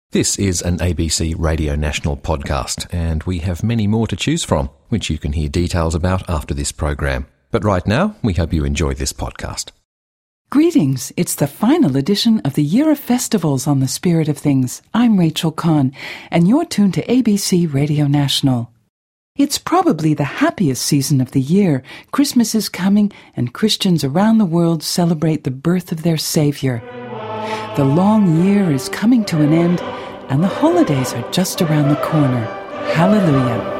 This is an ABC Radio National podcast, and we have many more to choose from, which you can hear details about after this program. But right now, we hope you enjoy this podcast. Greetings. It's the final edition of the Year of Festivals on the Spirit of Things. I'm Rachel Kahn, and you're tuned to ABC Radio National. It's probably the happiest season of the year. Christmas is coming, and Christians around the world celebrate the birth of their Savior. The long year is coming to an end, and the holidays are just around the corner. Hallelujah.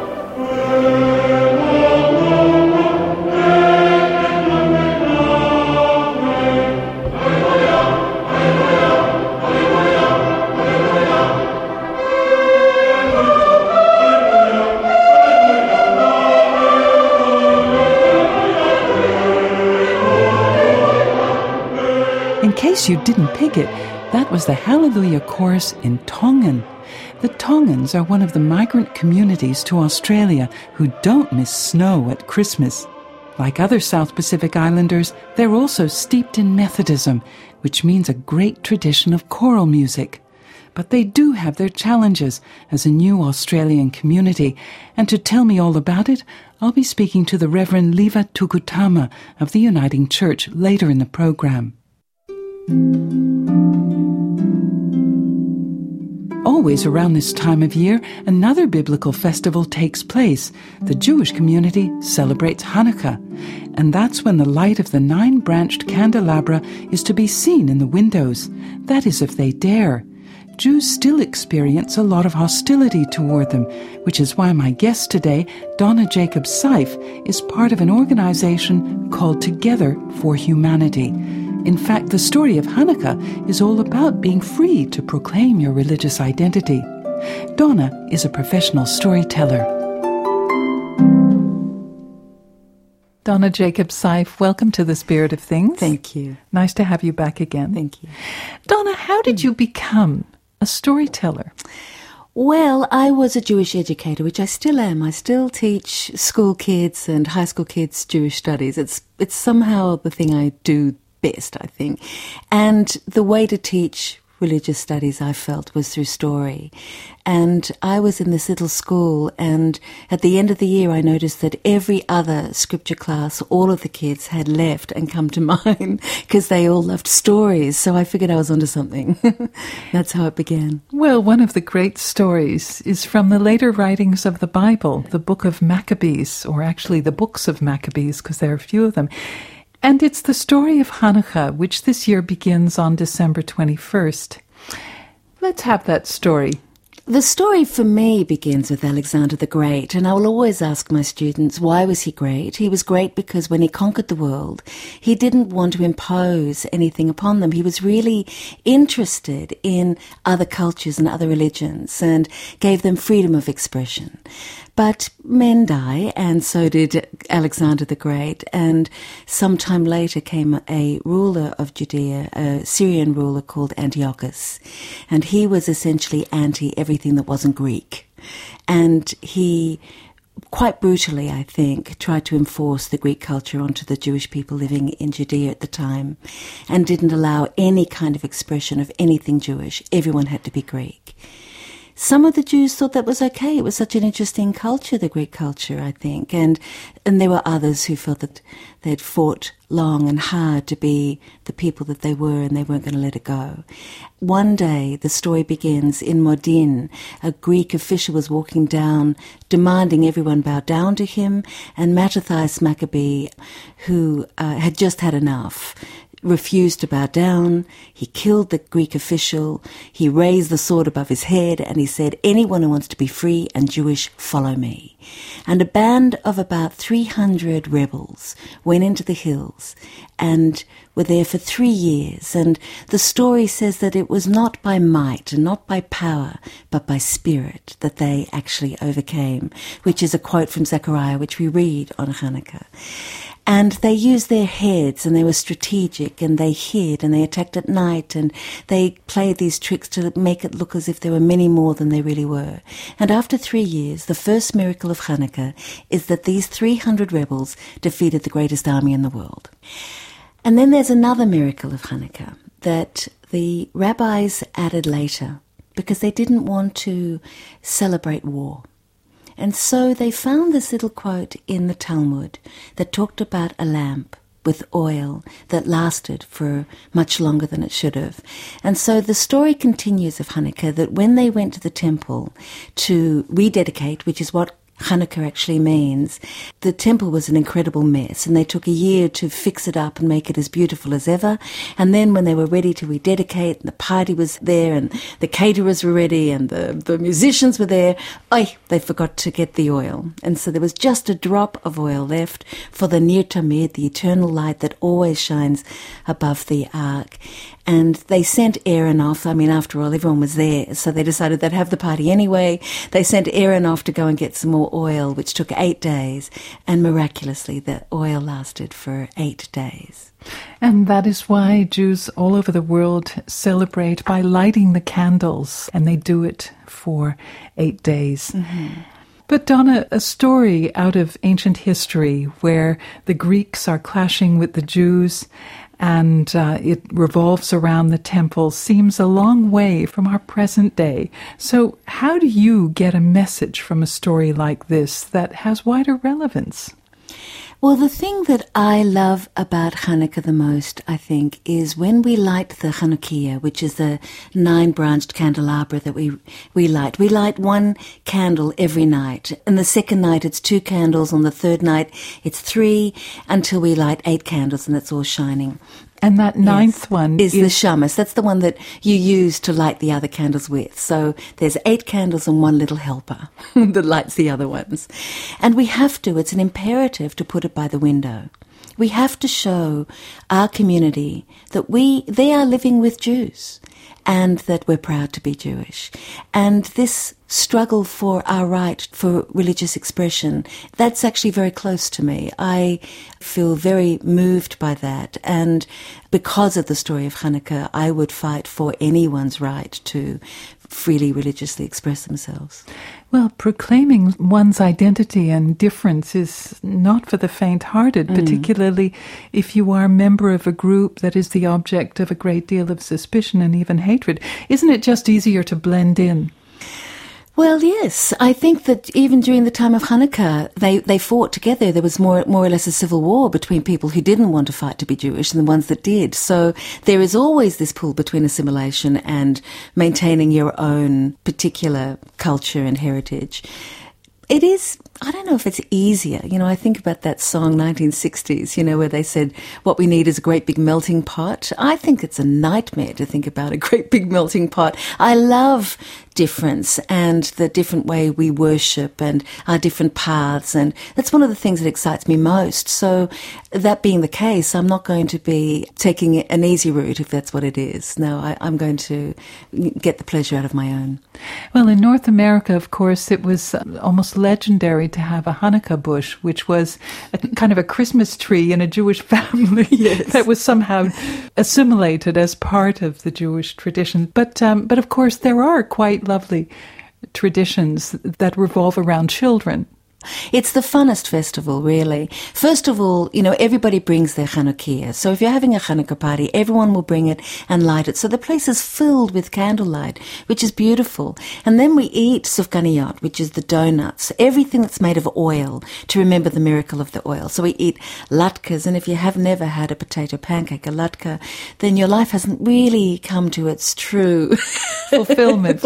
In case you didn't pick it, that was the Hallelujah chorus in Tongan. The Tongans are one of the migrant communities to Australia who don't miss snow at Christmas. Like other South Pacific Islanders, they're also steeped in Methodism, which means a great tradition of choral music. But they do have their challenges as a new Australian community, and to tell me all about it, I'll be speaking to the Reverend Leva Tukutama of the Uniting Church later in the program. Always around this time of year, another biblical festival takes place. The Jewish community celebrates Hanukkah, and that's when the light of the 9-branched candelabra is to be seen in the windows. That is, if they dare. Jews still experience a lot of hostility toward them, which is why my guest today, Donna Jacobs Seif, is part of an organization called Together for Humanity. In fact, the story of Hanukkah is all about being free to proclaim your religious identity. Donna is a professional storyteller. Donna Jacobs Seif, welcome to the Spirit of Things. Thank you. Nice to have you back again. Thank you. Donna, how did you become a storyteller? Well, I was a Jewish educator, which I still am. I still teach school kids and high school kids Jewish studies. It's somehow the thing I do best, I think. And the way to teach religious studies, I felt, was through story. And I was in this little school, and at the end of the year I noticed that every other scripture class, all of the kids had left and come to mine because they all loved stories. So I figured I was onto something. That's how it began. Well, one of the great stories is from the later writings of the Bible, the book of Maccabees, or actually the books of Maccabees, because there are a few of them. And it's the story of Hanukkah, which this year begins on December 21st. Let's have that story. The story for me begins with Alexander the Great, and I will always ask my students, why was he great? He was great because when he conquered the world, he didn't want to impose anything upon them. He was really interested in other cultures and other religions and gave them freedom of expression. But men die, and so did Alexander the Great, and sometime later came a ruler of Judea, a Syrian ruler called Antiochus, and he was essentially anti-everything that wasn't Greek. And he, quite brutally, I think, tried to enforce the Greek culture onto the Jewish people living in Judea at the time, and didn't allow any kind of expression of anything Jewish. Everyone had to be Greek. Some of the Jews thought that was okay. It was such an interesting culture, the Greek culture, I think. And there were others who felt that they'd fought long and hard to be the people that they were, and they weren't going to let it go. One day, the story begins in Modin. A Greek official was walking down, demanding everyone bow down to him, and Mattathias Maccabee, who had just had enough, refused to bow down. He killed the Greek official. He raised the sword above his head, and he said, "Anyone who wants to be free and Jewish, follow me." And a band of about 300 rebels went into the hills and were there for 3 years. And the story says that it was not by might and not by power, but by spirit that they actually overcame, which is a quote from Zechariah, which we read on Hanukkah. And they used their heads, and they were strategic, and they hid, and they attacked at night, and they played these tricks to make it look as if there were many more than they really were. And after 3 years, the first miracle of Hanukkah is that these 300 rebels defeated the greatest army in the world. And then there's another miracle of Hanukkah that the rabbis added later, because they didn't want to celebrate war. And so they found this little quote in the Talmud that talked about a lamp with oil that lasted for much longer than it should have. And so the story continues of Hanukkah that when they went to the temple to rededicate, which is what Hanukkah actually means, the temple was an incredible mess, and they took a year to fix it up and make it as beautiful as ever. And then when they were ready to rededicate, the party was there, and the caterers were ready, and the musicians were there, they forgot to get the oil. And so there was just a drop of oil left for the Ner Tamid, the eternal light that always shines above the ark. And they sent Aaron off. I mean, after all, everyone was there, so they decided they'd have the party anyway. They sent Aaron off to go and get some more oil, which took 8 days. And miraculously, the oil lasted for 8 days. And that is why Jews all over the world celebrate by lighting the candles, and they do it for 8 days. Mm-hmm. But Donna, a story out of ancient history where the Greeks are clashing with the Jews and it revolves around the temple seems a long way from our present day. So how do you get a message from a story like this that has wider relevance? Well, the thing that I love about Hanukkah the most, I think, is when we light the Chanukiah, which is the 9-branched candelabra that we light. We light 1 candle every night. And the second night it's 2 candles. On the third night it's 3, until we light 8 candles and it's all shining. And that 9th one is the shamas. That's the one that you use to light the other candles with. So there's 8 candles and 1 little helper that lights the other ones. And we have to, it's an imperative to put it by the window. We have to show our community that they are living with Jews and that we're proud to be Jewish. And this struggle for our right for religious expression, that's actually very close to me. I feel very moved by that. And because of the story of Hanukkah, I would fight for anyone's right to freely religiously express themselves. Well, proclaiming one's identity and difference is not for the faint-hearted, particularly if you are a member of a group that is the object of a great deal of suspicion and even hatred. Isn't it just easier to blend in? Well, yes. I think that even during the time of Hanukkah, they fought together. There was more or less a civil war between people who didn't want to fight to be Jewish and the ones that did. So there is always this pull between assimilation and maintaining your own particular culture and heritage. It is, I don't know if it's easier. I think about that song, 1960s, where they said, what we need is a great big melting pot. I think it's a nightmare to think about a great big melting pot. I love difference and the different way we worship and our different paths. And that's one of the things that excites me most. So that being the case, I'm not going to be taking an easy route if that's what it is. No, I'm going to get the pleasure out of my own. Well, in North America, of course, it was almost legendary to have a Hanukkah bush, which was a kind of a Christmas tree in a Jewish family that was somehow assimilated as part of the Jewish tradition. But of course, there are quite lovely traditions that revolve around children. It's the funnest festival, really. First of all, everybody brings their Chanukiah. So if you're having a Hanukkah party, everyone will bring it and light it. So the place is filled with candlelight, which is beautiful. And then we eat sufganiyot, which is the donuts, everything that's made of oil, to remember the miracle of the oil. So we eat latkes, and if you have never had a potato pancake, a latke, then your life hasn't really come to its true fulfillment.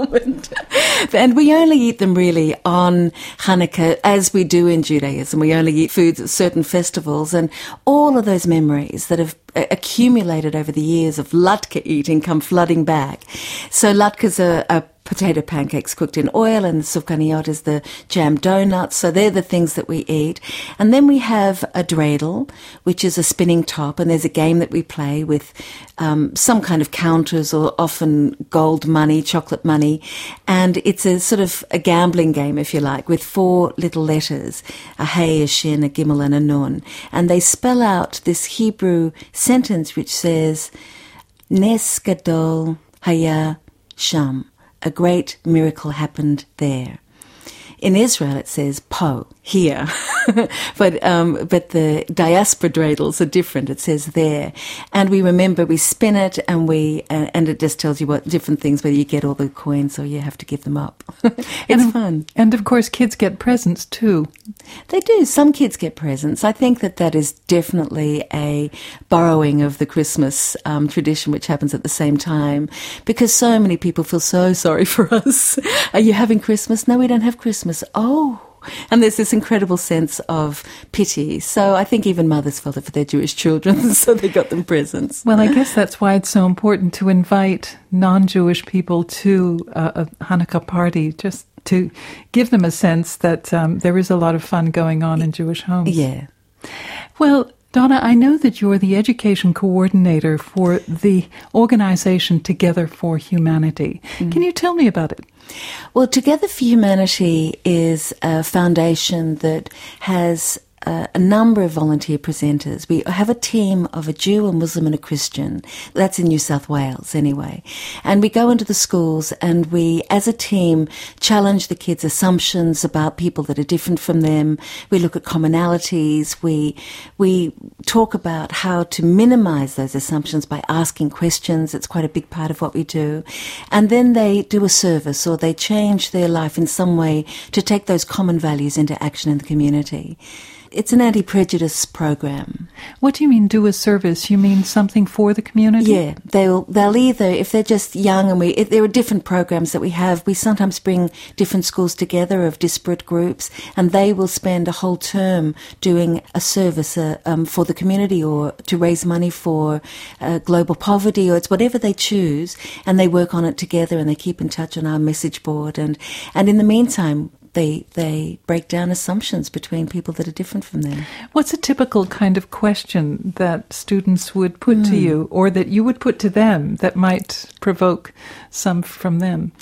And we only eat them really on Hanukkah, as we do in Judaism. We only eat foods at certain festivals, and all of those memories that have accumulated over the years of latke eating come flooding back. So latkes are potato pancakes cooked in oil, and the sufganiyot is the jam donuts. So they're the things that we eat. And then we have a dreidel, which is a spinning top, and there's a game that we play with some kind of counters, or often gold money, chocolate money. And it's a sort of a gambling game, if you like, with 4 little letters, a hey, a shin, a gimel, and a nun. And they spell out this Hebrew sentence which says, Nes gadol haya sham. A great miracle happened there. In Israel, it says po, here. but the diaspora dreidels are different. It says there, and we spin it, and it just tells you what different things, whether you get all the coins or you have to give them up. It's fun. And of course, kids get presents too. They do. Some kids get presents. I think that is definitely a borrowing of the Christmas tradition, which happens at the same time, because so many people feel so sorry for us. Are you having Christmas? No, we don't have Christmas. Oh. And there's this incredible sense of pity. So I think even mothers felt it for their Jewish children, so they got them presents. Well, I guess that's why it's so important to invite non-Jewish people to a Hanukkah party, just to give them a sense that there is a lot of fun going on in Jewish homes. Yeah. Well, Donna, I know that you're the education coordinator for the organization Together for Humanity. Can you tell me about it? Well, Together for Humanity is a foundation that has a number of volunteer presenters. We have a team of a Jew, a Muslim and a Christian. That's in New South Wales anyway. And we go into the schools and we, as a team, challenge the kids' assumptions about people that are different from them. We look at commonalities. We talk about how to minimize those assumptions by asking questions. It's quite a big part of what we do. And then they do a service, or they change their life in some way to take those common values into action in the community. It's an anti-prejudice program. What do you mean, do a service? You mean something for the community? Yeah, they'll either, if they're just young, and if there are different programs that we have, we sometimes bring different schools together of disparate groups, and they will spend a whole term doing a service for the community, or to raise money for global poverty, or it's whatever they choose, and they work on it together, and they keep in touch on our message board, and in the meantime, they break down assumptions between people that are different from them. What's a typical kind of question that students would put to you, or that you would put to them, that might provoke some from them?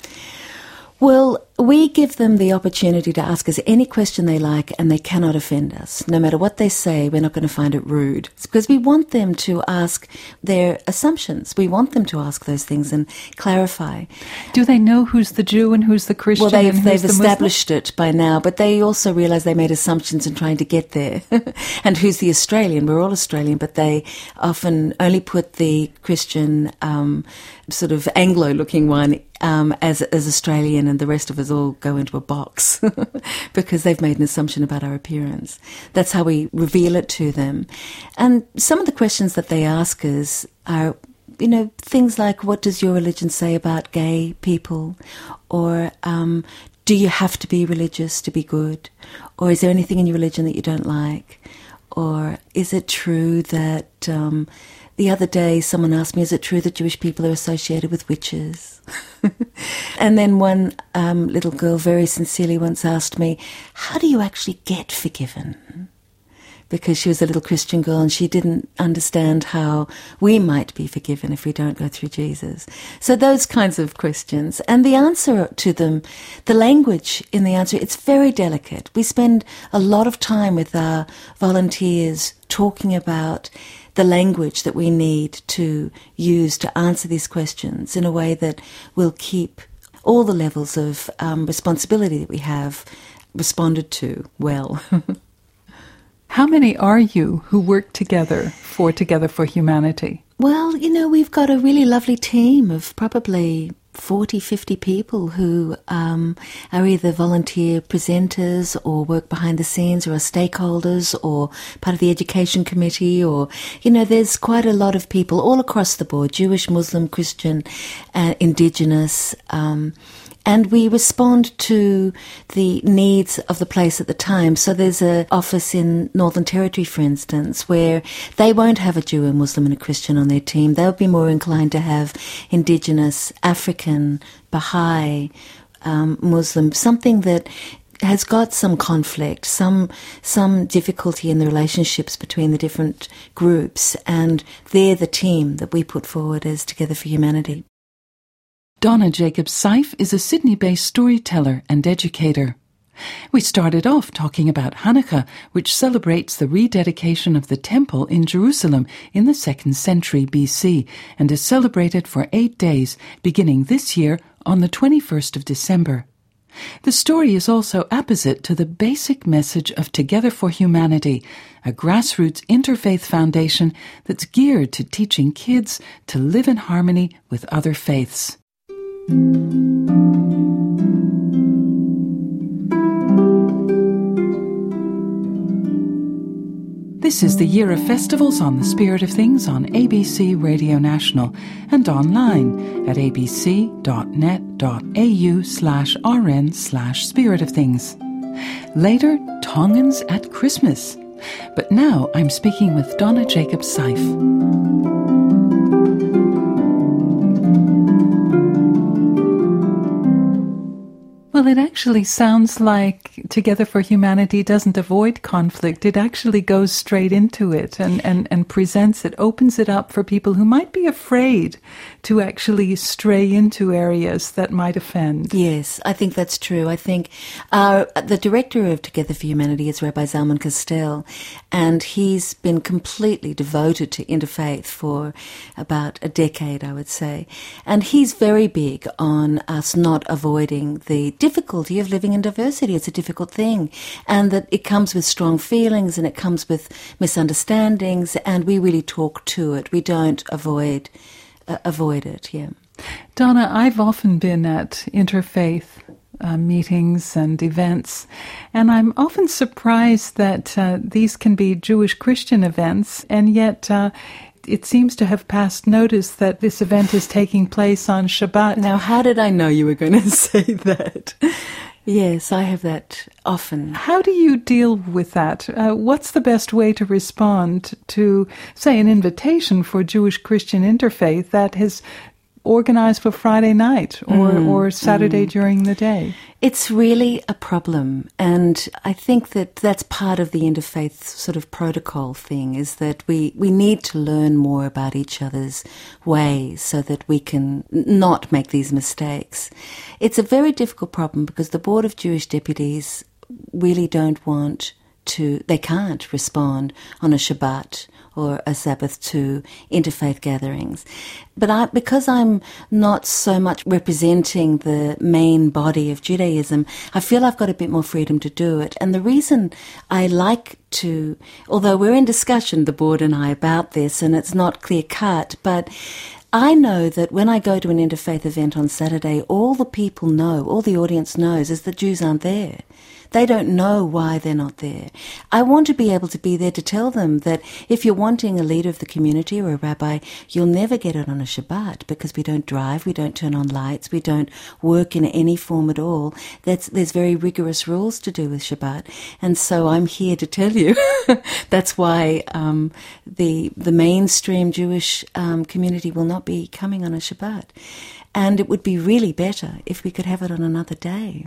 Well, we give them the opportunity to ask us any question they like, and they cannot offend us. No matter what they say, we're not going to find it rude. It's because we want them to ask their assumptions. We want them to ask those things and clarify. Do they know who's the Jew and who's the Christian? Well, they've established it by now, but they also realise they made assumptions in trying to get there. And who's the Australian? We're all Australian, but they often only put the Christian, sort of Anglo-looking one as Australian, and the rest of us all go into a box because they've made an assumption about our appearance. That's how we reveal it to them. And some of the questions that they ask us are, things like, what does your religion say about gay people? Or do you have to be religious to be good? Or is there anything in your religion that you don't like? Or is it true that... the other day, someone asked me, is it true that Jewish people are associated with witches? And then one little girl very sincerely once asked me, how do you actually get forgiven? Because she was a little Christian girl and she didn't understand how we might be forgiven if we don't go through Jesus. So those kinds of questions. And the answer to them, the language in the answer, it's very delicate. We spend a lot of time with our volunteers talking about the language that we need to use to answer these questions in a way that will keep all the levels of responsibility that we have responded to well. How many are you who work together for Humanity? Well, we've got a really lovely team of probably 40, 50 people who are either volunteer presenters or work behind the scenes, or are stakeholders or part of the education committee, or, there's quite a lot of people all across the board, Jewish, Muslim, Christian, Indigenous, and we respond to the needs of the place at the time. So there's an office in Northern Territory, for instance, where they won't have a Jew, a Muslim and a Christian on their team. They'll be more inclined to have Indigenous, African, Baha'i, Muslim, something that has got some conflict, some difficulty in the relationships between the different groups, and they're the team that we put forward as Together for Humanity. Donna Jacobs-Seiff is a Sydney-based storyteller and educator. We started off talking about Hanukkah, which celebrates the rededication of the temple in Jerusalem in the 2nd century BC and is celebrated for 8 days, beginning this year on the 21st of December. The story is also opposite to the basic message of Together for Humanity, a grassroots interfaith foundation that's geared to teaching kids to live in harmony with other faiths. This is the Year of Festivals on the Spirit of Things on ABC Radio National and online at abc.net.au/rn/Spirit of Things. Later, Tongans at Christmas. But now I'm speaking with Donna Jacobs-Seif. Well, it actually sounds like Together for Humanity doesn't avoid conflict. It actually goes straight into it and presents it, opens it up for people who might be afraid to actually stray into areas that might offend. Yes, I think that's true. I think the director of Together for Humanity is Rabbi Zalman Castell, and he's been completely devoted to interfaith for about a decade, I would say. And he's very big on us not avoiding the difficulty of living in diversity. It's a difficult thing, and that it comes with strong feelings and it comes with misunderstandings, and we really talk to it. We don't avoid it. Yeah, Donna, I've often been at interfaith meetings and events, and I'm often surprised that these can be Jewish-Christian events, and yet it seems to have passed notice that this event is taking place on Shabbat. Now, how did I know you were going to say that? Yes, I have that often. How do you deal with that? What's the best way to respond to, say, an invitation for Jewish-Christian interfaith that is organized for Friday night or Saturday during the day? It's really a problem, and I think that that's part of the interfaith sort of protocol thing, is that we need to learn more about each other's ways so that we can not make these mistakes. It's a very difficult problem because the Board of Jewish Deputies really they can't respond on a Shabbat or a Sabbath to interfaith gatherings. But because I'm not so much representing the main body of Judaism, I feel I've got a bit more freedom to do it. And the reason I like to, although we're in discussion, the board and I, about this, and it's not clear-cut, but I know that when I go to an interfaith event on Saturday, all the people know, all the audience knows, is that Jews aren't there. They don't know why they're not there. I want to be able to be there to tell them that if you're wanting a leader of the community or a rabbi, you'll never get it on a Shabbat because we don't drive, we don't turn on lights, we don't work in any form at all. There's very rigorous rules to do with Shabbat. And so I'm here to tell you that's why the mainstream Jewish community will not be coming on a Shabbat. And it would be really better if we could have it on another day.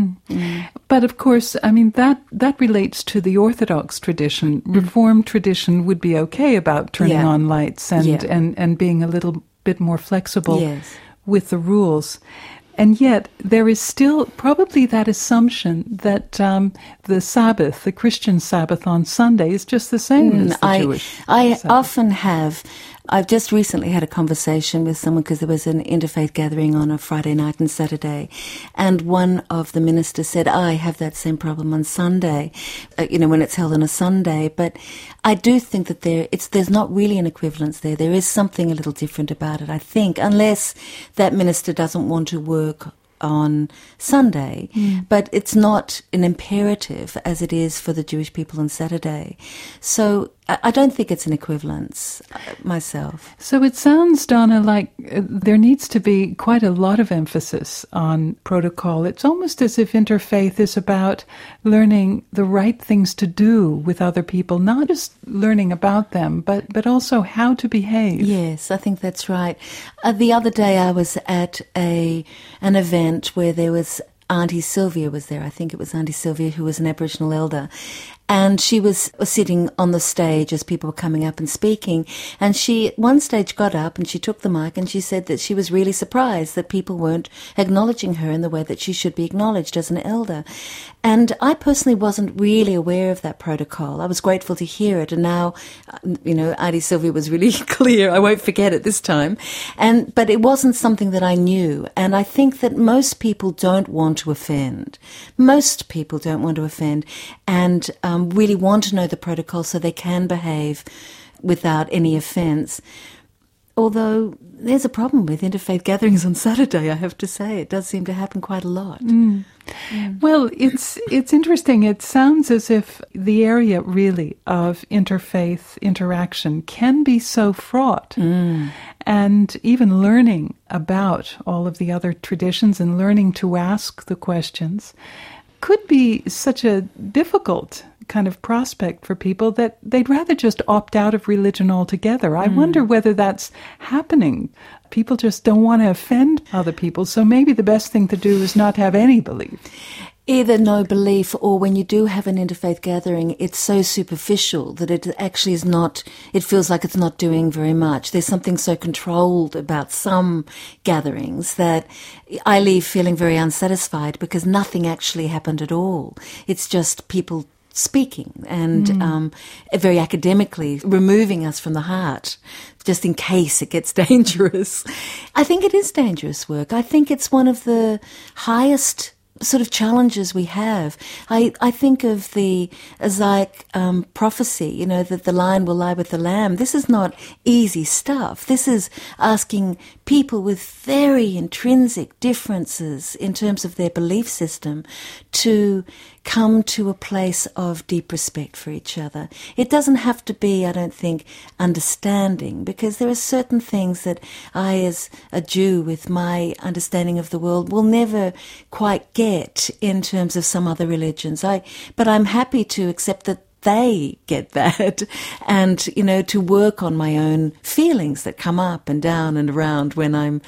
But of course, I mean, that relates to the Orthodox tradition. Reformed tradition would be okay about turning on lights and being a little bit more flexible with the rules. And yet there is still probably that assumption that the Sabbath, the Christian Sabbath on Sunday, is just the same as the Jewish Sabbath. Often have. I've just recently had a conversation with someone because there was an interfaith gathering on a Friday night and Saturday, and one of the ministers said, I have that same problem on Sunday, when it's held on a Sunday. But I do think that there's not really an equivalence there. There is something a little different about it, I think, unless that minister doesn't want to work on Sunday, but it's not an imperative as it is for the Jewish people on Saturday. So I don't think it's an equivalence myself. So it sounds, Donna, like there needs to be quite a lot of emphasis on protocol. It's almost as if interfaith is about learning the right things to do with other people, not just learning about them, but also how to behave. Yes, I think that's right. The other day I was at an event where there was Auntie Sylvia was there. I think it was Auntie Sylvia who was an Aboriginal elder. And she was sitting on the stage as people were coming up and speaking. And she, at one stage, got up and she took the mic and she said that she was really surprised that people weren't acknowledging her in the way that she should be acknowledged as an elder. And I personally wasn't really aware of that protocol. I was grateful to hear it. And now, Auntie Sylvia was really clear. I won't forget it this time. But it wasn't something that I knew. And I think that most people don't want to offend. Most people don't want to offend and really want to know the protocol so they can behave without any offence. Although there's a problem with interfaith gatherings on Saturday, I have to say. It does seem to happen quite a lot. Mm. Mm. Well, it's interesting. It sounds as if the area really of interfaith interaction can be so fraught. Mm. And even learning about all of the other traditions and learning to ask the questions could be such a difficult kind of prospect for people that they'd rather just opt out of religion altogether. I wonder whether that's happening. People just don't want to offend other people, so maybe the best thing to do is not have any belief. Either no belief, or when you do have an interfaith gathering, it's so superficial that it actually is not, it feels like it's not doing very much. There's something so controlled about some gatherings that I leave feeling very unsatisfied because nothing actually happened at all. It's just people speaking and very academically removing us from the heart just in case it gets dangerous. I think it is dangerous work. I think it's one of the highest sort of challenges we have. I think of the Isaiah prophecy, that the lion will lie with the lamb. This is not easy stuff. This is asking people with very intrinsic differences in terms of their belief system to come to a place of deep respect for each other. It doesn't have to be, I don't think, understanding, because there are certain things that I, as a Jew with my understanding of the world, will never quite get in terms of some other religions. But I'm happy to accept that they get that and, to work on my own feelings that come up and down and around when I'm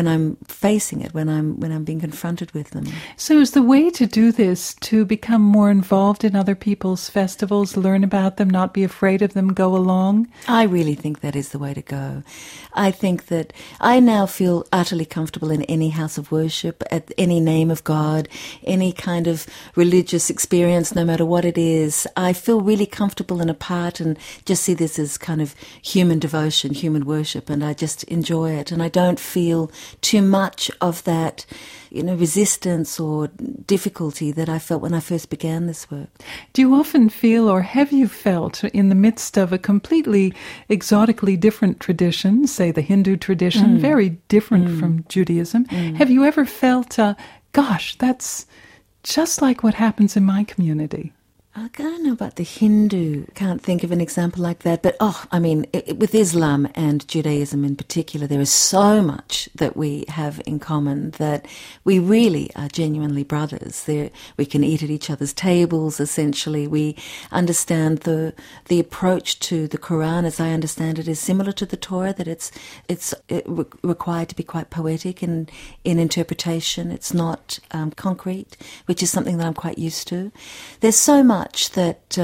facing it, when I'm being confronted with them. So is the way to do this to become more involved in other people's festivals, learn about them, not be afraid of them, go along? I really think that is the way to go. I think that I now feel utterly comfortable in any house of worship, at any name of God, any kind of religious experience, no matter what it is. I feel really comfortable in a part and just see this as kind of human devotion, human worship, and I just enjoy it. And I don't feel too much of that, resistance or difficulty that I felt when I first began this work. Do you often feel, or have you felt, in the midst of a completely exotically different tradition, say the Hindu tradition, very different from Judaism, have you ever felt, gosh, that's just like what happens in my community? I don't know about the Hindu. Can't think of an example like that. But, with Islam and Judaism in particular, there is so much that we have in common that we really are genuinely brothers. We can eat at each other's tables, essentially. We understand the approach to the Quran, as I understand it, is similar to the Torah, that it's required to be quite poetic in interpretation. It's not concrete, which is something that I'm quite used to. There's so much that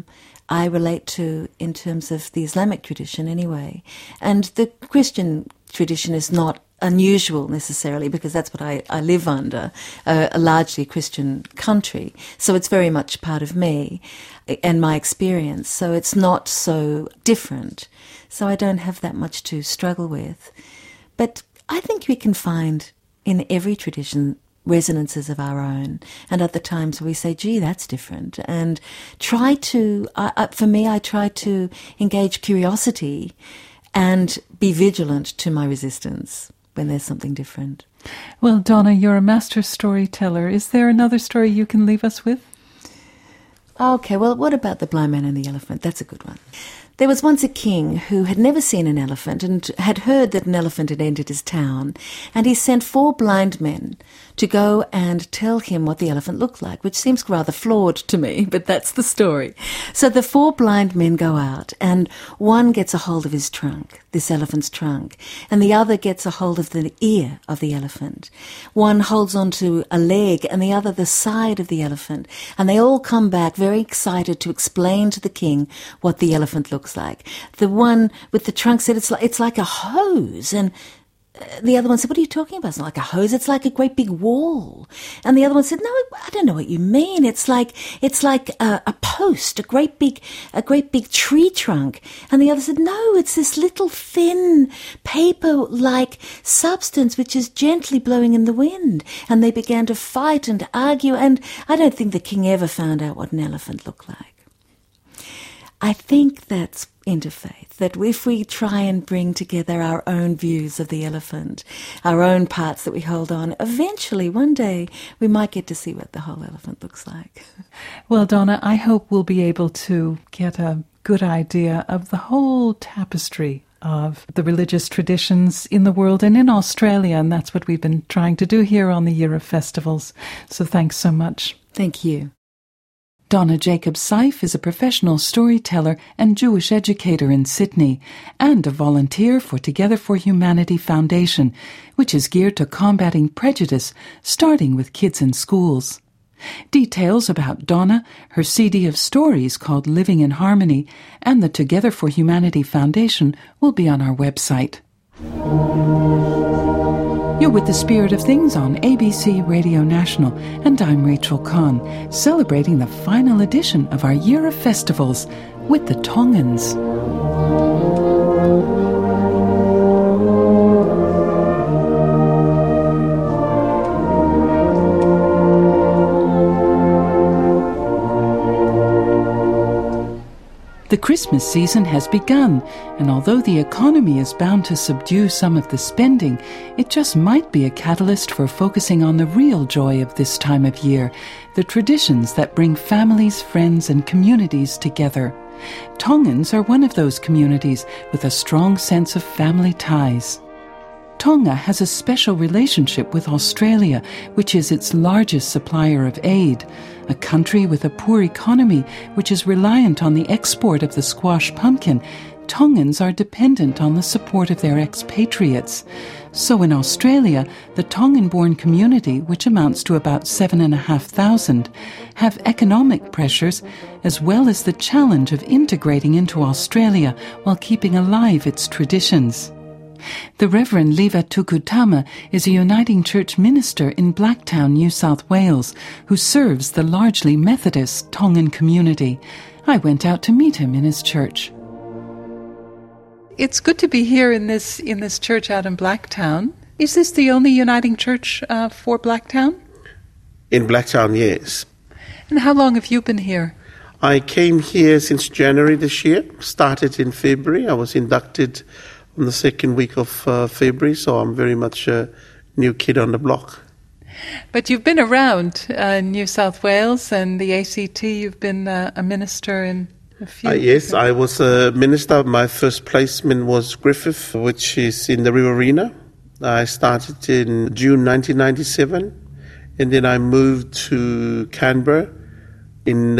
I relate to in terms of the Islamic tradition anyway. And the Christian tradition is not unusual necessarily, because that's what I live under, a largely Christian country. So it's very much part of me and my experience. So it's not so different. So I don't have that much to struggle with. But I think we can find in every tradition resonances of our own, and other times where we say, gee, that's different, and try to, for me, I try to engage curiosity and be vigilant to my resistance when there's something different. Well, Donna, you're a master storyteller. Is there another story you can leave us with? Okay, well, what about the blind man and the elephant? That's a good one. There was once a king who had never seen an elephant and had heard that an elephant had entered his town, and he sent 4 blind men to go and tell him what the elephant looked like, which seems rather flawed to me, but that's the story. So the 4 blind men go out, and one gets a hold of his trunk, this elephant's trunk, and the other gets a hold of the ear of the elephant. One holds onto a leg and the other the side of the elephant, and they all come back very excited to explain to the king what the elephant looks like. The one with the trunk said it's like a hose, and the other one said, what are you talking about? It's not like a hose, it's like a great big wall. And the other one said, no, I don't know what you mean. It's like a post, a great big tree trunk. And the other said, no, it's this little thin paper-like substance which is gently blowing in the wind. And they began to fight and argue, and I don't think the king ever found out what an elephant looked like. I think that's interfaith, that if we try and bring together our own views of the elephant, our own parts that we hold on, eventually, one day, we might get to see what the whole elephant looks like. Well, Donna, I hope we'll be able to get a good idea of the whole tapestry of the religious traditions in the world and in Australia, and that's what we've been trying to do here on the Year of Festivals. So thanks so much. Thank you. Donna Jacobs-Seif is a professional storyteller and Jewish educator in Sydney and a volunteer for Together for Humanity Foundation, which is geared to combating prejudice, starting with kids in schools. Details about Donna, her CD of stories called Living in Harmony, and the Together for Humanity Foundation will be on our website. You're with The Spirit of Things on ABC Radio National, and I'm Rachel Kahn, celebrating the final edition of our Year of Festivals with the Tongans. The Christmas season has begun, and although the economy is bound to subdue some of the spending, it just might be a catalyst for focusing on the real joy of this time of year, the traditions that bring families, friends, and communities together. Tongans are one of those communities with a strong sense of family ties. Tonga has a special relationship with Australia, which is its largest supplier of aid. A country with a poor economy, which is reliant on the export of the squash pumpkin, Tongans are dependent on the support of their expatriates. So in Australia, the Tongan-born community, which amounts to about 7,500, have economic pressures as well as the challenge of integrating into Australia while keeping alive its traditions. The Reverend Leva Tukutama is a Uniting Church minister in Blacktown, New South Wales, who serves the largely Methodist Tongan community. I went out to meet him in his church. It's good to be here in this church out in Blacktown. Is this the only Uniting Church for Blacktown? In Blacktown, yes. And how long have you been here? I came here since January this year, started in February. I was inducted on the second week of February, so I'm very much a new kid on the block. But you've been around New South Wales and the ACT. You've been a minister in a few... Yes, I was a minister. My first placement was Griffith, which is in the Riverina. I started in June 1997, and then I moved to Canberra in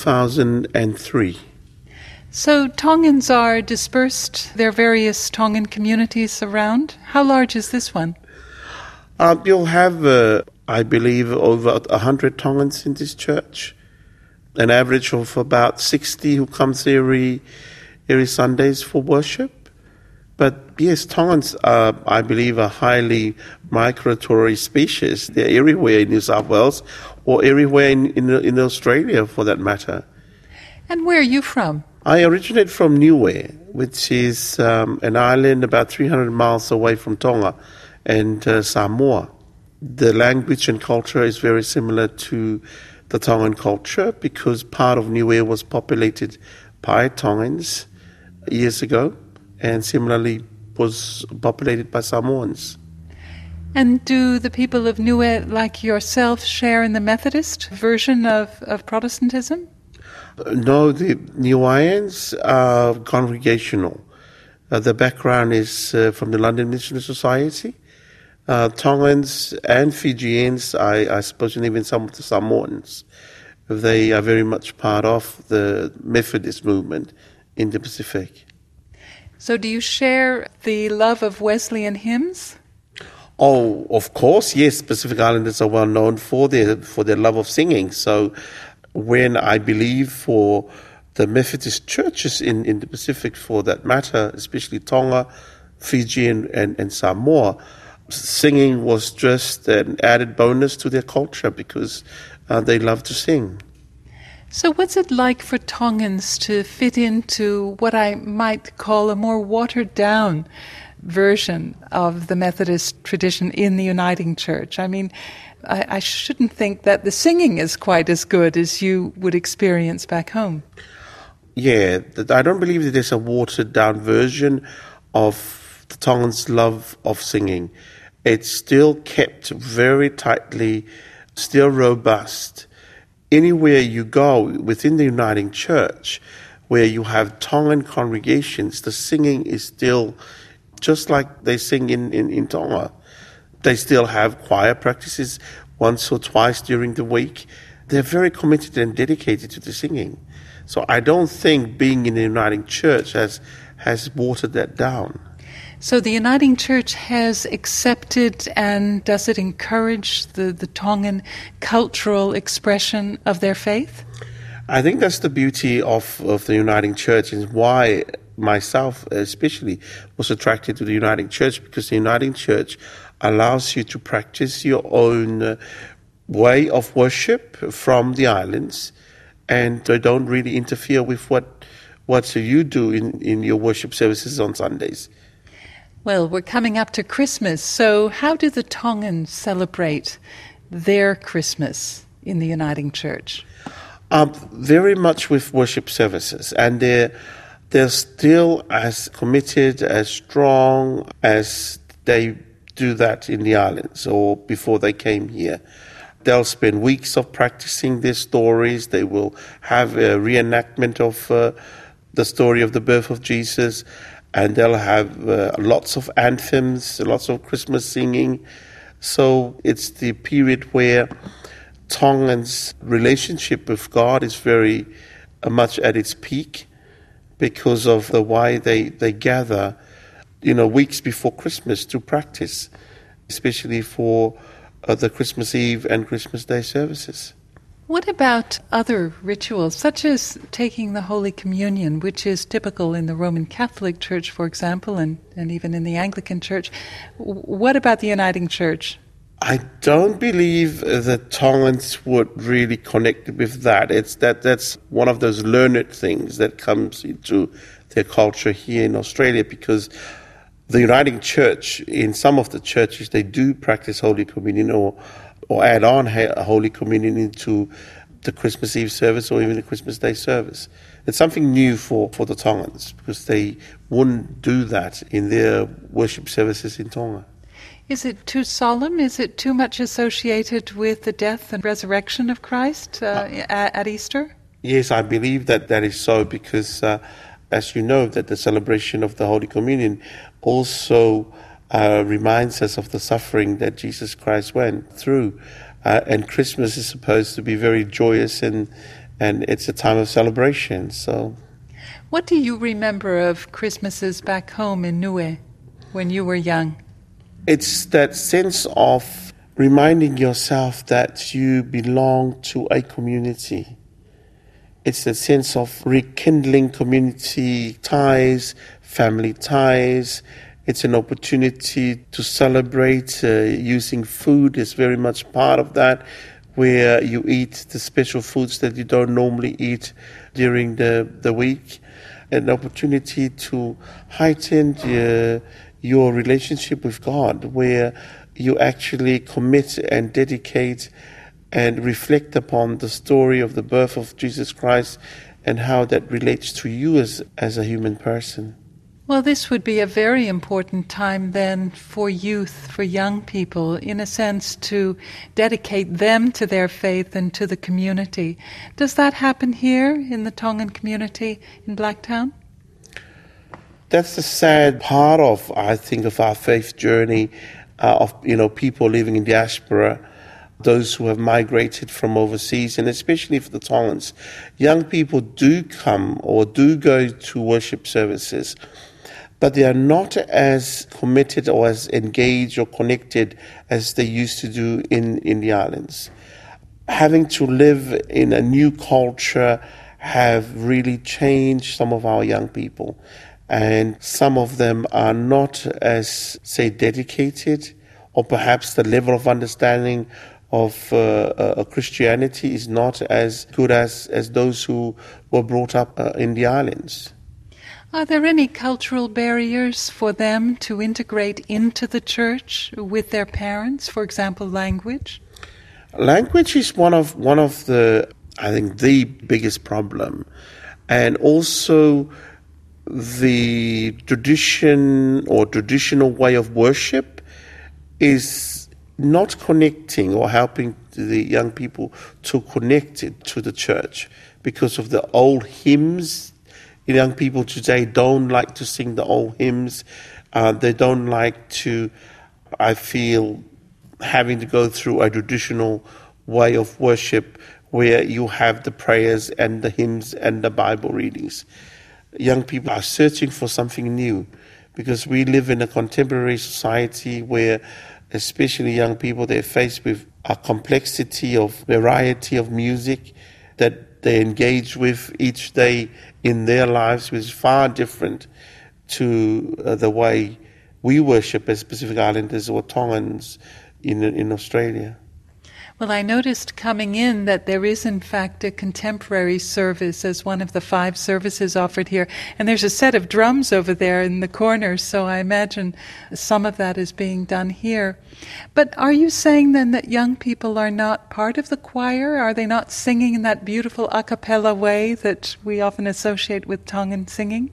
2003. So Tongans are dispersed. There are various Tongan communities around. How large is this one? You'll have, I believe, over 100 Tongans in this church. An average of about 60 who comes every Sundays for worship. But yes, Tongans are, I believe, a highly migratory species. They're everywhere in New South Wales or everywhere in Australia for that matter. And where are you from? I originate from Niue, which is an island about 300 miles away from Tonga and Samoa. The language and culture is very similar to the Tongan culture because part of Niue was populated by Tongans years ago and similarly was populated by Samoans. And do the people of Niue, like yourself, share in the Methodist version of Protestantism? No, the Niueans are congregational. The background is from the London Missionary Society. Tongans and Fijians, I suppose, and even some of the Samoans, they are very much part of the Methodist movement in the Pacific. So do you share the love of Wesleyan hymns? Oh, of course, yes. Pacific Islanders are well known for their love of singing. So when I believe for the Methodist churches in the Pacific, for that matter, especially Tonga, Fiji and Samoa, singing was just an added bonus to their culture because they love to sing. So what's it like for Tongans to fit into what I might call a more watered-down version of the Methodist tradition in the Uniting Church? I mean, I shouldn't think that the singing is quite as good as you would experience back home. Yeah, I don't believe that there's a watered-down version of the Tongans' love of singing. It's still kept very tightly, still robust. Anywhere you go within the Uniting Church, where you have Tongan congregations, the singing is still just like they sing in Tonga. They still have choir practices once or twice during the week. They're very committed and dedicated to the singing. So I don't think being in the Uniting Church has watered that down. So the Uniting Church has accepted, and does it encourage the Tongan cultural expression of their faith? I think that's the beauty of the Uniting Church, and why myself especially was attracted to the Uniting Church, because the Uniting Church allows you to practice your own way of worship from the islands, and they don't really interfere with what you do in your worship services on Sundays. Well, we're coming up to Christmas, so how do the Tongans celebrate their Christmas in the Uniting Church? Very much with worship services, and they're still as committed, as strong as they do that in the islands or before they came here. They'll spend weeks of practicing their stories. They will have a reenactment of the story of the birth of Jesus, and they'll have lots of anthems, lots of Christmas singing. So it's the period where Tongans' relationship with God is very much at its peak because of the way they gather, weeks before Christmas to practice, especially for the Christmas Eve and Christmas Day services. What about other rituals, such as taking the Holy Communion, which is typical in the Roman Catholic Church, for example, and even in the Anglican Church? What about the Uniting Church? I don't believe the Tongans would really connect with that. That's one of those learned things that comes into their culture here in Australia, because the Uniting Church, in some of the churches, they do practice Holy Communion or add on Holy Communion into the Christmas Eve service or even the Christmas Day service. It's something new for the Tongans, because they wouldn't do that in their worship services in Tonga. Is it too solemn? Is it too much associated with the death and resurrection of Christ at Easter? Yes, I believe that is so, because as you know, that the celebration of the Holy Communion also reminds us of the suffering that Jesus Christ went through. And Christmas is supposed to be very joyous, and it's a time of celebration. So, what do you remember of Christmases back home in Niue when you were young? It's that sense of reminding yourself that you belong to a community. It's that sense of rekindling community ties, family ties. It's an opportunity to celebrate. Using food is very much part of that, where you eat the special foods that you don't normally eat during the week. An opportunity to heighten your relationship with God, where you actually commit and dedicate and reflect upon the story of the birth of Jesus Christ and how that relates to you as a human person. Well, this would be a very important time then for youth, for young people, in a sense to dedicate them to their faith and to the community. Does that happen here in the Tongan community in Blacktown? That's the sad part of, I think, of our faith journey, of people living in diaspora, those who have migrated from overseas, and especially for the Tongans. Young people do come or do go to worship services, but they are not as committed or as engaged or connected as they used to do in the islands. Having to live in a new culture have really changed some of our young people, and some of them are not as, say, dedicated, or perhaps the level of understanding of Christianity is not as good as those who were brought up in the islands. Are there any cultural barriers for them to integrate into the church with their parents, for example, language? Language is one of the, I think, the biggest problem. And also the tradition or traditional way of worship is not connecting or helping the young people to connect it to the church because of the old hymns. Young people today don't like to sing the old hymns. They don't like to, I feel, having to go through a traditional way of worship where you have the prayers and the hymns and the Bible readings. Young people are searching for something new because we live in a contemporary society where, especially young people, they're faced with a complexity of variety of music that they engage with each day in their lives, which is far different to the way we worship as Pacific Islanders or Tongans in Australia. Well, I noticed coming in that there is, in fact, a contemporary service as one of the 5 services offered here. And there's a set of drums over there in the corner, so I imagine some of that is being done here. But are you saying then that young people are not part of the choir? Are they not singing in that beautiful a cappella way that we often associate with Tongan singing?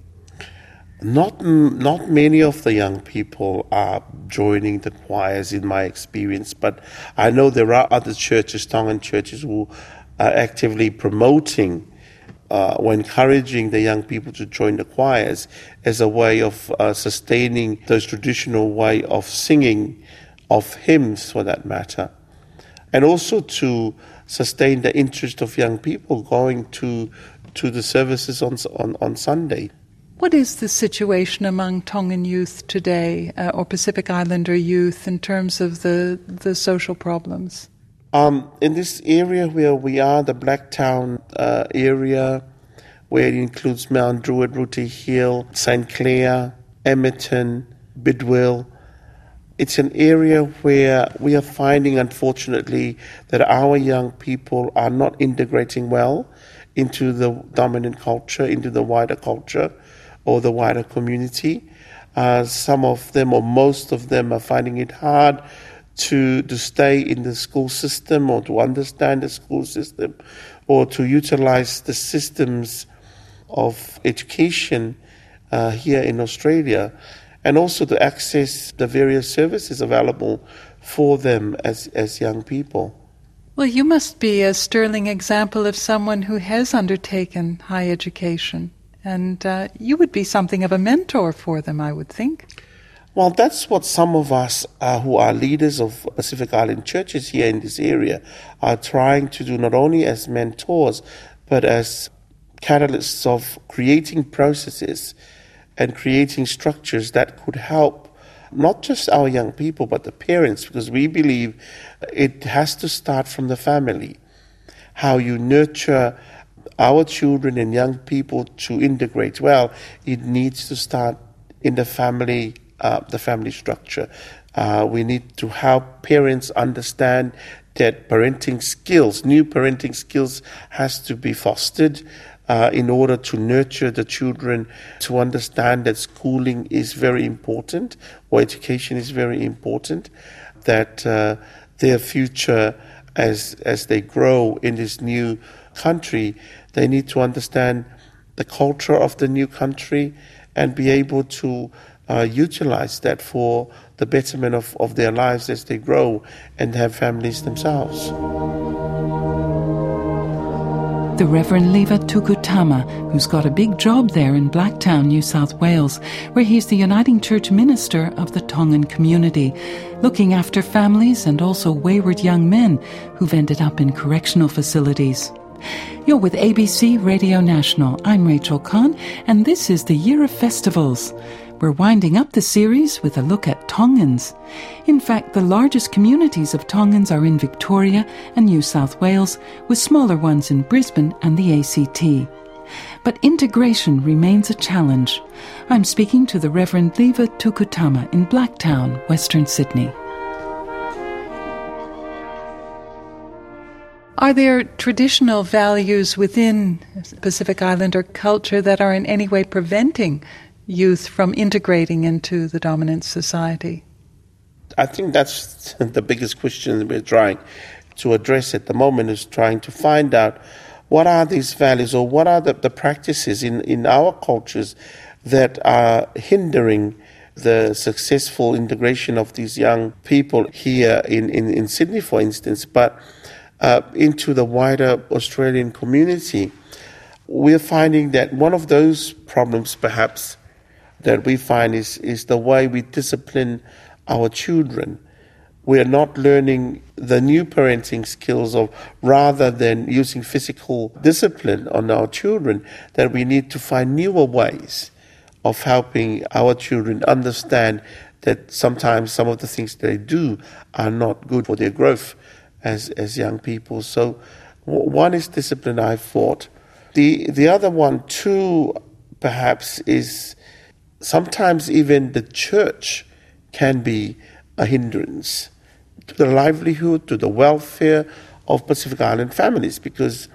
Not many of the young people are joining the choirs in my experience, but I know there are other churches, Tongan churches, who are actively promoting or encouraging the young people to join the choirs as a way of sustaining those traditional way of singing, of hymns for that matter, and also to sustain the interest of young people going to the services on Sunday. What is the situation among Tongan youth today, or Pacific Islander youth, in terms of the social problems? In this area where we are, the Blacktown area, where it includes Mount Druitt, Rooty Hill, St. Clair, Emerton, Bidwell, it's an area where we are finding, unfortunately, that our young people are not integrating well into the dominant culture, into the wider culture, or the wider community. Some of them, or most of them, are finding it hard to stay in the school system or to understand the school system or to utilize the systems of education here in Australia, and also to access the various services available for them as young people. Well, you must be a sterling example of someone who has undertaken high education. And you would be something of a mentor for them, I would think. Well, that's what some of us who are leaders of Pacific Island churches here in this area are trying to do, not only as mentors, but as catalysts of creating processes and creating structures that could help not just our young people, but the parents, because we believe it has to start from the family. How you nurture our children and young people to integrate well, it needs to start in the family structure. We need to help parents understand that parenting skills, new parenting skills, has to be fostered in order to nurture the children to understand that schooling is very important, or education is very important, that their future as they grow in this new country, they need to understand the culture of the new country and be able to utilize that for the betterment of their lives as they grow and have families themselves. the Reverend Leva Tukutama, who's got a big job there in Blacktown, New South Wales, where he's the Uniting Church minister of the Tongan community, looking after families and also wayward young men who've ended up in correctional facilities. You're with ABC Radio National. I'm Rachel Kahn, and this is the Year of Festivals. We're winding up the series with a look at Tongans. In fact, the largest communities of Tongans are in Victoria and New South Wales, with smaller ones in Brisbane and the ACT. But integration remains a challenge. I'm speaking to the Reverend Leva Tukutama in Blacktown, Western Sydney. Are there traditional values within Pacific Islander culture that are in any way preventing youth from integrating into the dominant society? I think that's the biggest question that we're trying to address at the moment, is trying to find out what are these values or what are the practices in our cultures that are hindering the successful integration of these young people here in Sydney, for instance, but into the wider Australian community. We're finding that one of those problems perhaps that we find is the way we discipline our children. We are not learning the new parenting skills of, rather than using physical discipline on our children, that we need to find newer ways of helping our children understand that sometimes some of the things they do are not good for their growth as young people. So one is discipline, I thought. The other one too, perhaps, is sometimes even the church can be a hindrance to the livelihood, to the welfare of Pacific Island families, because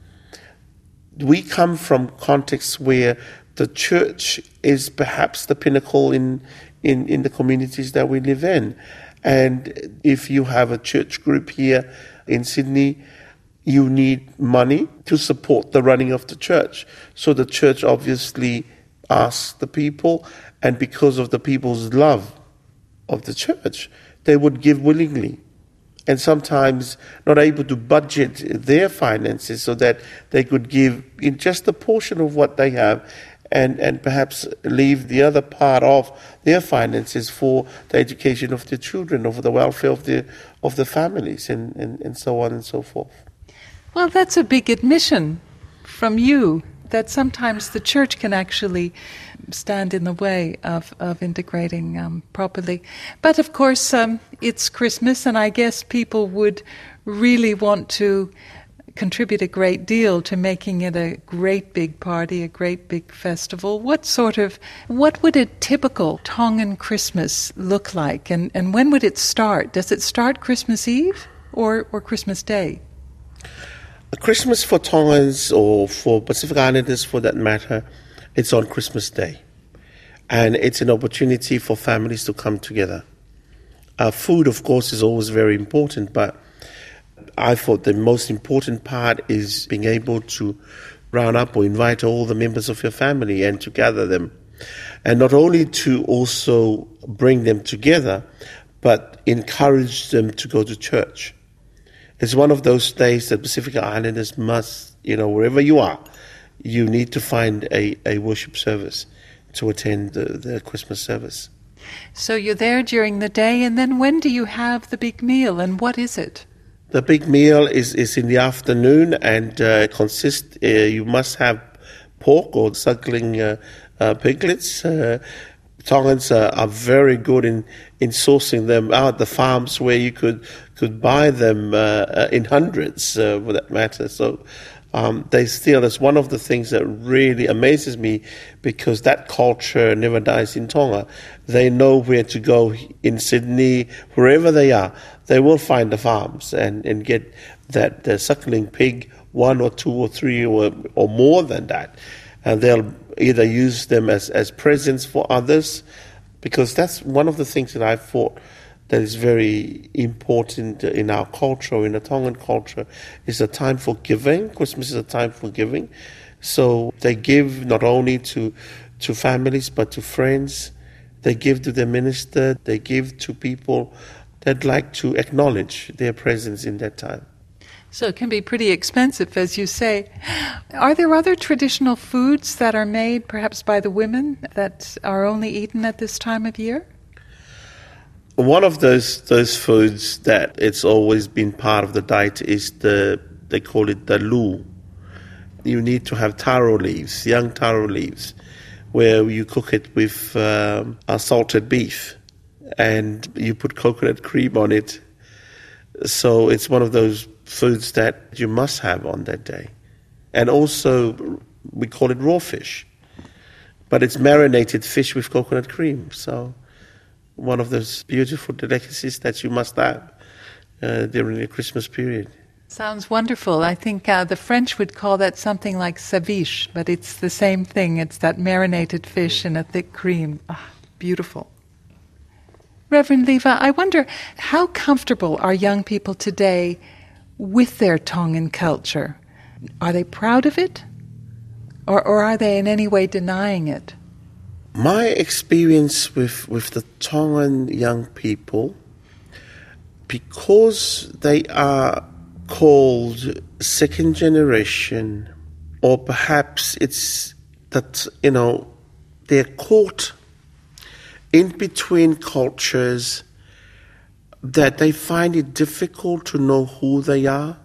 we come from contexts where the church is perhaps the pinnacle in the communities that we live in. And if you have a church group here in Sydney, you need money to support the running of the church. So the church obviously asks the people, and because of the people's love of the church, they would give willingly. And sometimes not able to budget their finances so that they could give in just a portion of what they have, and perhaps leave the other part of their finances for the education of their children, or for the welfare of the families, and so on and so forth. Well, that's a big admission from you, that sometimes the church can actually stand in the way of integrating properly. But of course, it's Christmas, and I guess people would really want to contribute a great deal to making it a great big party, a great big festival. What would a typical Tongan Christmas look like, and when would it start? Does it start Christmas Eve or Christmas Day? Christmas for Tongans, or for Pacific Islanders for that matter, it's on Christmas Day. And it's an opportunity for families to come together. Food, of course, is always very important, but I thought the most important part is being able to round up or invite all the members of your family and to gather them. And not only to also bring them together, but encourage them to go to church. It's one of those days that Pacific Islanders must, wherever you are, you need to find a worship service to attend the Christmas service. So you're there during the day, and then when do you have the big meal, and what is it? The big meal is in the afternoon, and consists, you must have pork or suckling piglets. Tongans are very good in sourcing them out the farms, where you could buy them in hundreds, for that matter. So that's one of the things that really amazes me, because that culture never dies in Tonga. They know where to go in Sydney, wherever they are. They will find the farms and get the suckling pig, 1 or 2 or 3 or more than that. And they'll either use them as presents for others, because that's one of the things that I thought that is very important in our culture, in the Tongan culture, is a time for giving. Christmas is a time for giving. So they give not only to families, but to friends. They give to their minister. They give to people that like to acknowledge their presence in that time. So it can be pretty expensive, as you say. Are there other traditional foods that are made, perhaps by the women, that are only eaten at this time of year? One of those foods that it's always been part of the diet is they call it the lu. You need to have taro leaves, young taro leaves, where you cook it with salted beef, and you put coconut cream on it. So it's one of those foods that you must have on that day. And also, we call it raw fish, but it's marinated fish with coconut cream. So one of those beautiful delicacies that you must have during the Christmas period. Sounds wonderful. I think the French would call that something like ceviche, but it's the same thing. It's that marinated fish in a thick cream. Ah, beautiful. Reverend Leva, I wonder, how comfortable are young people today with their Tongan culture? Are they proud of it? Or are they in any way denying it? My experience with the Tongan young people, because they are called second generation, or perhaps it's that, they're caught in between cultures, that they find it difficult to know who they are.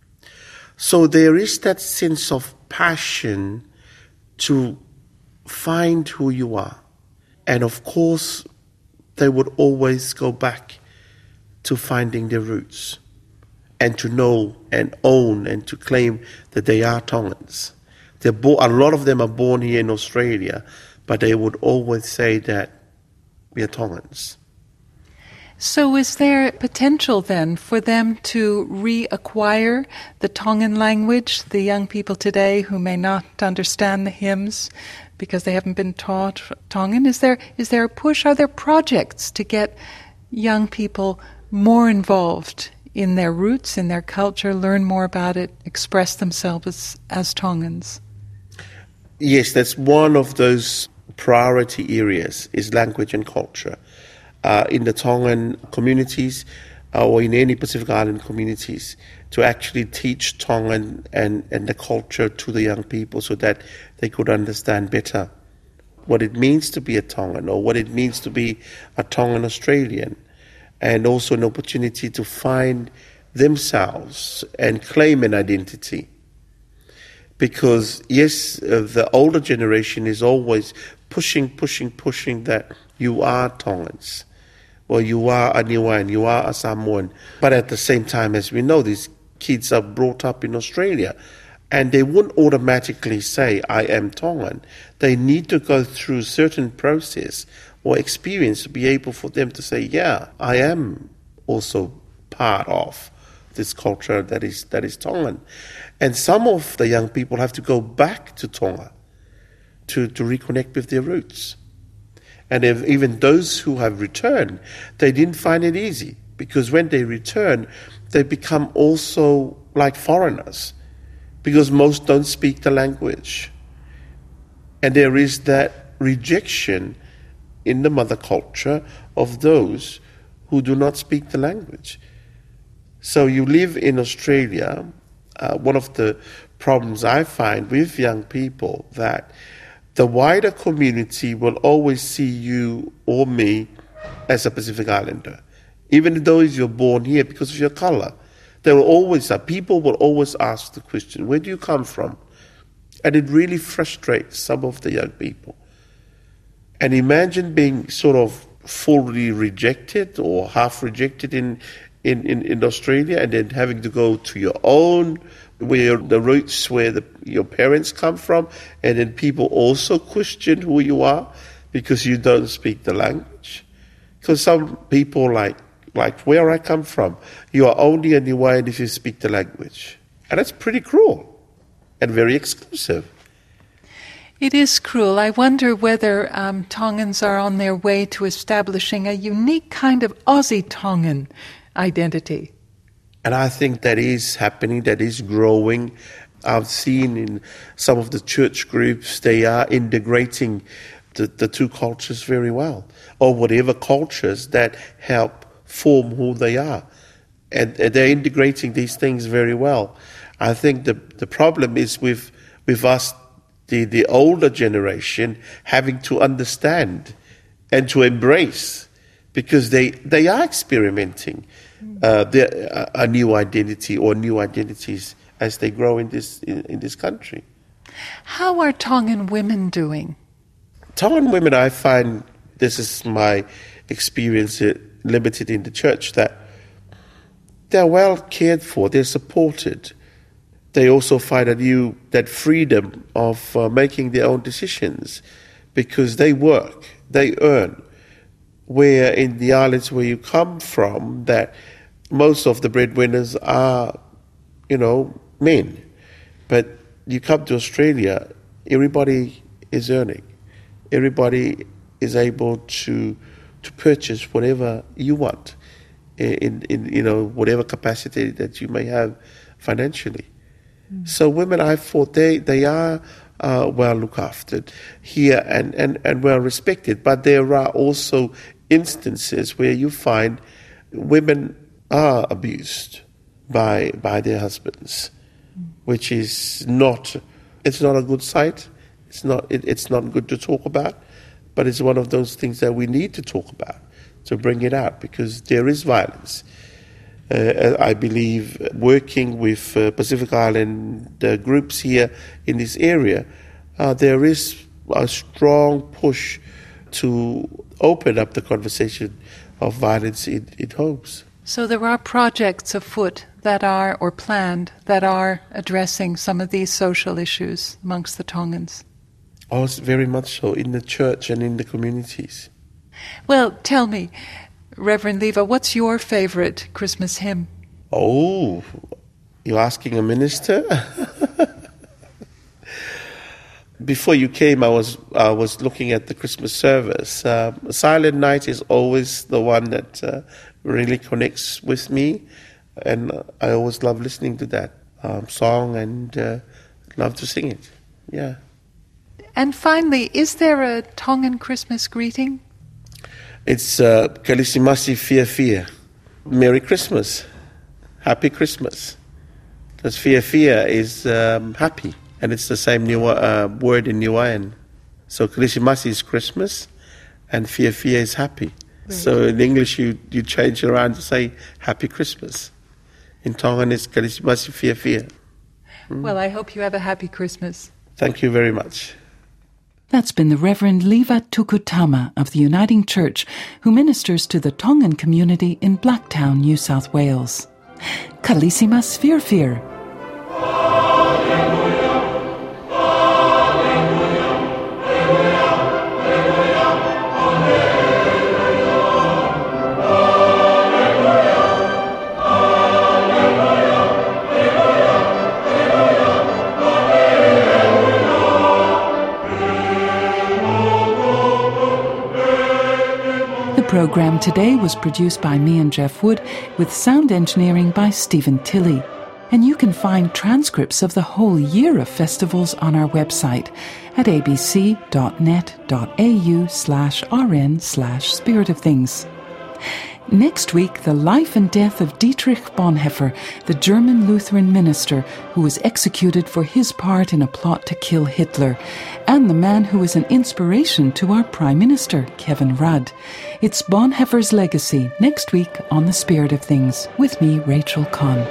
So there is that sense of passion to find who you are. And of course, they would always go back to finding their roots and to know and own and to claim that they are Tongans. A lot of them are born here in Australia, but they would always say that we are Tongans. So is there potential then for them to reacquire the Tongan language, the young people today who may not understand the hymns because they haven't been taught Tongan? Is there a push? Are there projects to get young people more involved in their roots, in their culture, learn more about it, express themselves as Tongans? Yes, that's one of those priority areas, is language and culture. In the Tongan communities or in any Pacific Island communities, to actually teach Tongan and the culture to the young people so that they could understand better what it means to be a Tongan or what it means to be a Tongan Australian, and also an opportunity to find themselves and claim an identity. Because, yes, the older generation is always pushing that you are Tongans, or you are a Niuean, you are a Samoan. But at the same time, as we know, these kids are brought up in Australia, and they wouldn't automatically say, I am Tongan. They need to go through certain process or experience to be able for them to say, yeah, I am also part of this culture that is Tongan. And some of the young people have to go back to Tonga to reconnect with their roots. And even those who have returned, they didn't find it easy, because when they return, they become also like foreigners, because most don't speak the language. And there is that rejection in the mother culture of those who do not speak the language. So you live in Australia, one of the problems I find with young people, that the wider community will always see you or me as a Pacific Islander, even though you're born here because of your color. People will always ask the question, where do you come from? And it really frustrates some of the young people. And imagine being sort of fully rejected or half rejected in Australia, and then having to go to your own, where the roots where your parents come from, and then people also question who you are because you don't speak the language. Because some people, like where I come from, you are only a Niuean if you speak the language. And that's pretty cruel and very exclusive. It is cruel. I wonder whether Tongans are on their way to establishing a unique kind of Aussie Tongan identity. And I think that is happening, that is growing. I've seen in some of the church groups, they are integrating the two cultures very well, or whatever cultures that help form who they are. and they're integrating these things very well. I think the problem is with us, the older generation, having to understand and to embrace, because they are experimenting a new identity or new identities as they grow in this country. How are Tongan women doing? Tongan women, I find, this is my experience limited in the church, that they're well cared for, they're supported. They also find that freedom of making their own decisions, because they work, they earn. Where in the islands where you come from, that most of the breadwinners are, men. But you come to Australia, everybody is earning. Everybody is able to purchase whatever you want in whatever capacity that you may have financially. So women, I thought they are well looked after here and well respected. But there are also instances where you find women are abused by their husbands, which is not a good sight. It's not good to talk about, but it's one of those things that we need to talk about, to bring it out, because there is violence. I believe working with Pacific Island groups here in this area, there is a strong push to open up the conversation of violence in homes. So there are projects afoot or planned that are addressing some of these social issues amongst the Tongans. Oh, very much so, in the church and in the communities. Well, tell me, Reverend Leva, what's your favourite Christmas hymn? Oh, you're asking a minister? Before you came, I was looking at the Christmas service. Silent Night is always the one that really connects with me, and I always love listening to that song and love to sing it. Yeah. And finally, is there a Tongan Christmas greeting? It's Kalisimasi Fia Fia. Merry Christmas. Happy Christmas. Because Fia Fia is happy. And it's the same word in Niuean. So Kalisimasi is Christmas and Fia Fia is happy. Right. So in English you change it around to say Happy Christmas. In Tongan it's Kalisimasi Fia Fia. Well, I hope you have a happy Christmas. Thank you very much. That's been the Reverend Leva Tukutama of the Uniting Church, who ministers to the Tongan community in Blacktown, New South Wales. Kalisimas Firfir. The program today was produced by me and Jeff Wood, with sound engineering by Stephen Tilley. And you can find transcripts of the whole year of festivals on our website at abc.net.au/rn/Spirit of Things. Next week, the life and death of Dietrich Bonhoeffer, the German Lutheran minister who was executed for his part in a plot to kill Hitler, and the man who was an inspiration to our Prime Minister, Kevin Rudd. It's Bonhoeffer's legacy next week on The Spirit of Things, with me, Rachel Conn.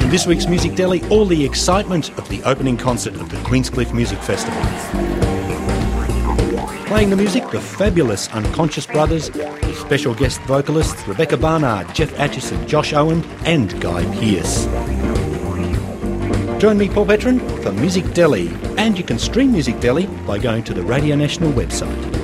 In this week's Music Deli, all the excitement of the opening concert of the Queenscliff Music Festival. Playing the music, the fabulous Unconscious Brothers, with special guest vocalists Rebecca Barnard, Jeff Atchison, Josh Owen and Guy Pearce. Join me, Paul Petron, for Music Deli, and you can stream Music Deli by going to the Radio National website.